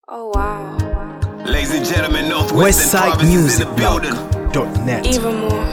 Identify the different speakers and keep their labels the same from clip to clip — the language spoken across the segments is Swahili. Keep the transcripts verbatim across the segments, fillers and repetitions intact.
Speaker 1: Oh wow.
Speaker 2: Ladies and gentlemen, Northwestern Province is in the building.
Speaker 3: Net.
Speaker 1: Even more.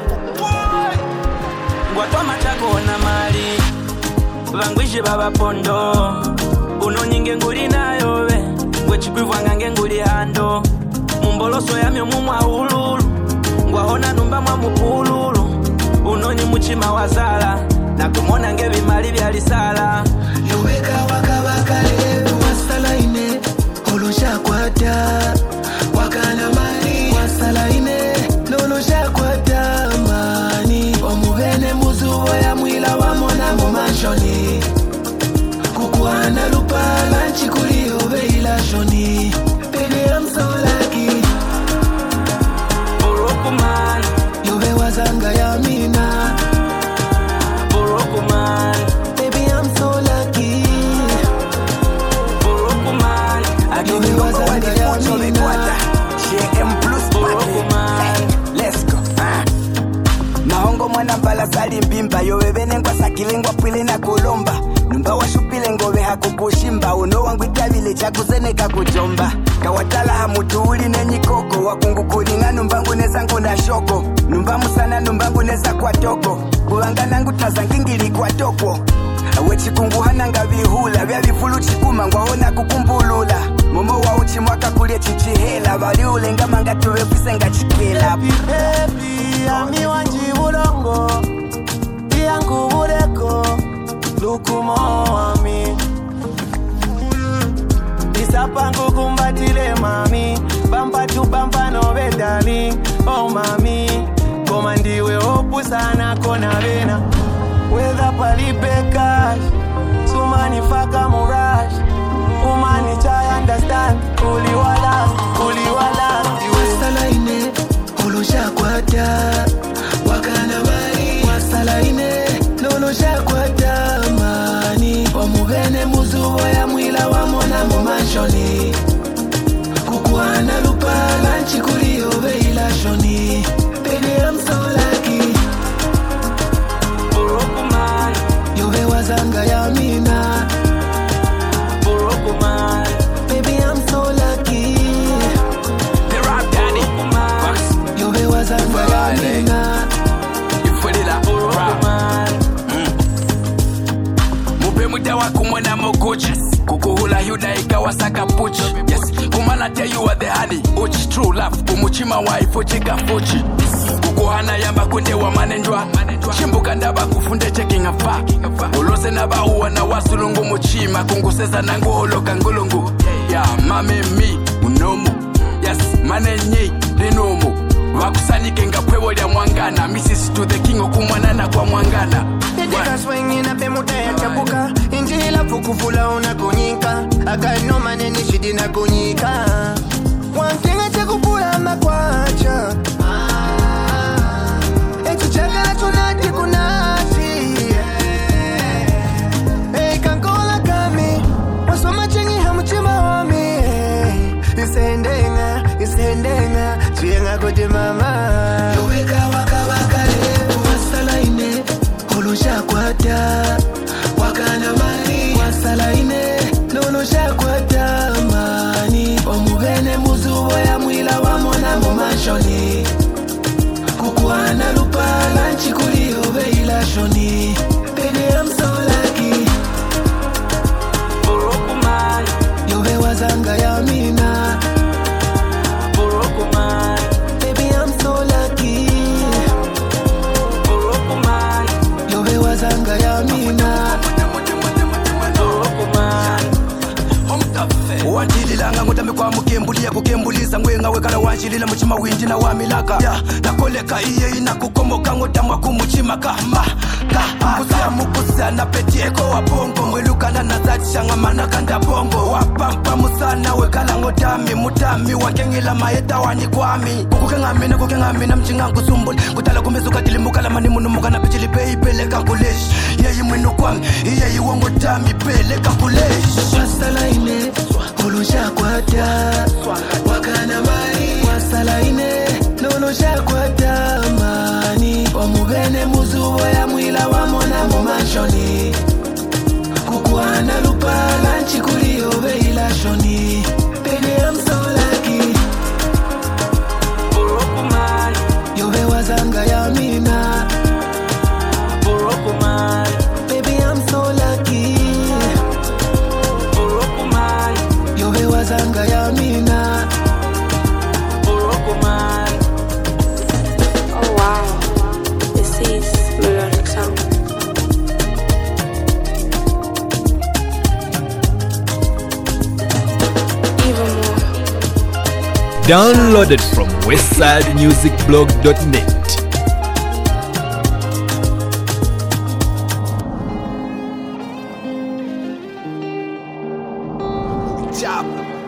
Speaker 4: Ngwatwa machako na mali Vangwishe baba pondo Uno nyinge nguli nayo we Ngwe chikwivwanga nge nguli hando Mumboloso ya myo mumwa ululu Ngwahona numba mwa mupululu Uno ni muchima wazala Na kumona nge vimali vya lisala
Speaker 5: Yoweka waka waka lewe wasala ine Olosha kwata Waka na mali wasala ine Nolosha kwata mani Omuvene muzuwa ya mwila wa mona mumashoni Kukuana lupala nchikuli ove ila shoni Baby I'm so lucky
Speaker 4: Boroko man
Speaker 5: Yove wazanga ya mina
Speaker 4: Boroko man
Speaker 5: Baby I'm so lucky
Speaker 4: Boroko man
Speaker 5: Yove wazanga ya mina
Speaker 6: J M plus
Speaker 4: Boroko man
Speaker 6: Let's go. Ah. Mahongo mwana mbala sali mbimba yowe vene ngwa sakilengwa pwile na kulomba Numba wa shupile ngove hakukushimba Uno wangu itabile chakuzene kakujomba Kawatala hamutu uli nenyikoko Wakungukuri nga numbangu neza nguna shoko Numba musana numbangu neza kwa toko Buwanga nangu taza ngingili kwa toko Awe chikungu hananga vihula Vya vifulu chikuma ngwahona kukumbulula Momo wa uchi mwaka kulie chichihela Vali ulenga manga tuwe kusenga chikela
Speaker 5: Baby, ami wanji bulongo Iyangu buleko Lukumo ami Isapangu kumbatile mami Bamba tu bamba no bedali Oh mami Koma ndiwe opu sana kona vena Whether palipe cash Sumani faka murash Umani chai understand Uli wala, uli wala Wasala ine, olosha kwata Wakana mani Wasala ine, nolosha kwata mani Omuvene muzuwa ya mwila wa mona mumashoni Kukuana lupala nchikuli ove ila shoni Baby I'm so lucky
Speaker 4: Boroko man
Speaker 5: Yove wazanga ya mina
Speaker 4: Boroko man
Speaker 5: Baby I'm so lucky
Speaker 2: The rap daddy.
Speaker 5: Yove wazanga ya mina
Speaker 2: You put it up.
Speaker 4: Boroko
Speaker 2: Rap.
Speaker 4: man
Speaker 2: Mupe muda wa kumwena mogoji Kukuhula yuda ikawa saka puchi. Yes, kumana tell you are the honey Uchi true love, kumuchima wa ifo chika fuchi Kukuhana yamba kunde wa manenjwa Chimbuka ndaba kufunde checking a fa Ulose naba uwa na wasulungu muchima Kunguseza nangu holoka ngulungu Yeah, mame mi, unomu Yes, manenye, rinomu Wakusanyike nga pwewo lya mwangana Missis to the king okumwanana kwa mwangana
Speaker 5: Nijika swingi na pemuta ya chapuka Injila fukufula unakunyika Akano maneni shidi na kunyika Wankinga chakupula makwacha Etu chakala tunati kunasi Hey kankola kami Wasoma chengi hamuchima wami Isendenga, isendenga Chienga kote mama Yoweka waka waka lefu Wasala ine Olosha kwata Wakana mani Wasala ine Nolosha kwata mani Omuvene muzuwa ya mwila wa mona mumashoni Kukuana lupala nchikuli ove ila shoni Baby I'm so lucky
Speaker 4: Boroko man
Speaker 5: Yove wazanga ya mina
Speaker 4: Boroko man
Speaker 5: Baby I'm so lucky
Speaker 4: Boroko man
Speaker 5: Yove wazanga ya mina
Speaker 4: Boroko man
Speaker 2: Wanjililanga ngutame kwa mukembulia kukembuliza ngwenga wekala wanjilila muchima winji na wamilaka ya nakoleka iye ina kukomoka ngutamwa kumuchima kama kusia mukusia na petieko wa bongo mwelukana na zati shangamana kanda bongo wapampa musana wekala ngutami mutami wakengila maeta wani kwami kukengamina kukengamina mchingangu sumbuli kutala kumezuka tilimukala mani munumuka na pichili pei peleka kuleshi yeyi mwinu kwami iyeyi wangutami peleka kuleshi
Speaker 5: Wasala ine Olosha kwata Wakana mani Wasala ine Nolosha kwata mani Omuvene muzuwa ya mwila wa mona mumashoni Kukuana lupala nchikuli ove ila shoni
Speaker 1: Downloaded from westside music blog dot net.
Speaker 2: Chop.